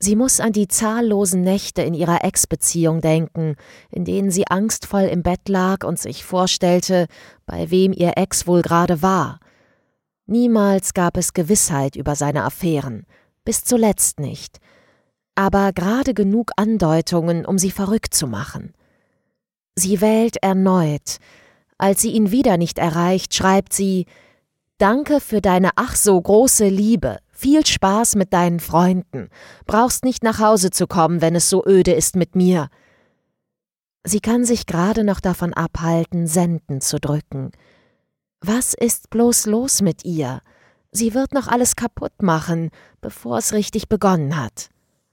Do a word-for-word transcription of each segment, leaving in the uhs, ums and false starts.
Sie muss an die zahllosen Nächte in ihrer Ex-Beziehung denken, in denen sie angstvoll im Bett lag und sich vorstellte, bei wem ihr Ex wohl gerade war. Niemals gab es Gewissheit über seine Affären, bis zuletzt nicht, aber gerade genug Andeutungen, um sie verrückt zu machen. Sie wählt erneut. Als sie ihn wieder nicht erreicht, schreibt sie: »Danke für deine ach so große Liebe. Viel Spaß mit deinen Freunden. Brauchst nicht nach Hause zu kommen, wenn es so öde ist mit mir.« Sie kann sich gerade noch davon abhalten, Senden zu drücken. Was ist bloß los mit ihr? Sie wird noch alles kaputt machen, bevor es richtig begonnen hat.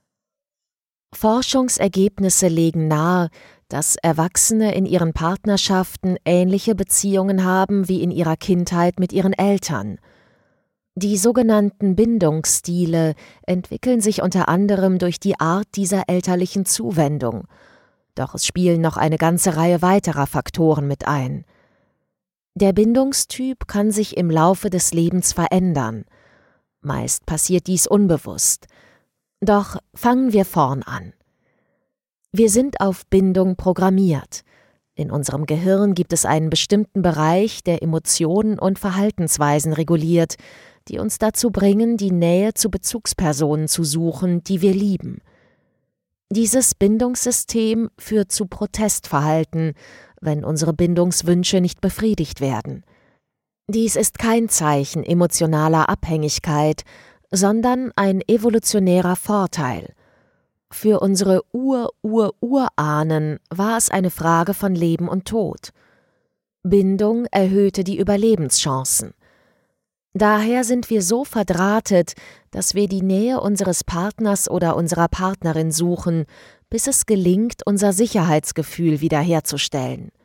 Forschungsergebnisse legen nahe, dass Erwachsene in ihren Partnerschaften ähnliche Beziehungen haben wie in ihrer Kindheit mit ihren Eltern. Die sogenannten Bindungsstile entwickeln sich unter anderem durch die Art dieser elterlichen Zuwendung. Doch es spielen noch eine ganze Reihe weiterer Faktoren mit ein. Der Bindungstyp kann sich im Laufe des Lebens verändern. Meist passiert dies unbewusst. Doch fangen wir vorn an. Wir sind auf Bindung programmiert. In unserem Gehirn gibt es einen bestimmten Bereich, der Emotionen und Verhaltensweisen reguliert, die uns dazu bringen, die Nähe zu Bezugspersonen zu suchen, die wir lieben. Dieses Bindungssystem führt zu Protestverhalten, wenn unsere Bindungswünsche nicht befriedigt werden. Dies ist kein Zeichen emotionaler Abhängigkeit, sondern ein evolutionärer Vorteil. Für unsere Ur-Ur-Urahnen war es eine Frage von Leben und Tod. Bindung erhöhte die Überlebenschancen. Daher sind wir so verdrahtet, dass wir die Nähe unseres Partners oder unserer Partnerin suchen, bis es gelingt, unser Sicherheitsgefühl wiederherzustellen.